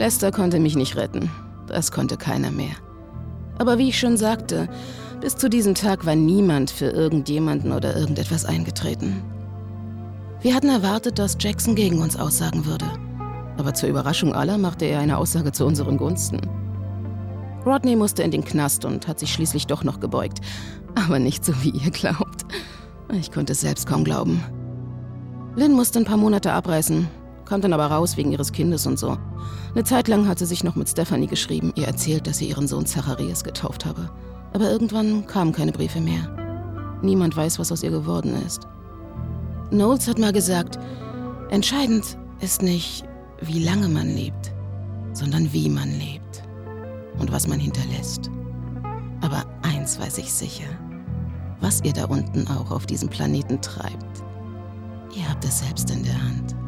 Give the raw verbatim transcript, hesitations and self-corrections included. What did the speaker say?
Lester konnte mich nicht retten. Das konnte keiner mehr. Aber wie ich schon sagte, bis zu diesem Tag war niemand für irgendjemanden oder irgendetwas eingetreten. Wir hatten erwartet, dass Jackson gegen uns aussagen würde. Aber zur Überraschung aller machte er eine Aussage zu unseren Gunsten. Rodney musste in den Knast und hat sich schließlich doch noch gebeugt. Aber nicht so, wie ihr glaubt. Ich konnte es selbst kaum glauben. Lynn musste ein paar Monate abreißen, kam dann aber raus wegen ihres Kindes und so. Eine Zeit lang hat sie sich noch mit Stephanie geschrieben, ihr erzählt, dass sie ihren Sohn Zacharias getauft habe. Aber irgendwann kamen keine Briefe mehr. Niemand weiß, was aus ihr geworden ist. Knowles hat mal gesagt, entscheidend ist nicht, wie lange man lebt, sondern wie man lebt und was man hinterlässt. Aber eins weiß ich sicher, was ihr da unten auch auf diesem Planeten treibt, ihr habt es selbst in der Hand.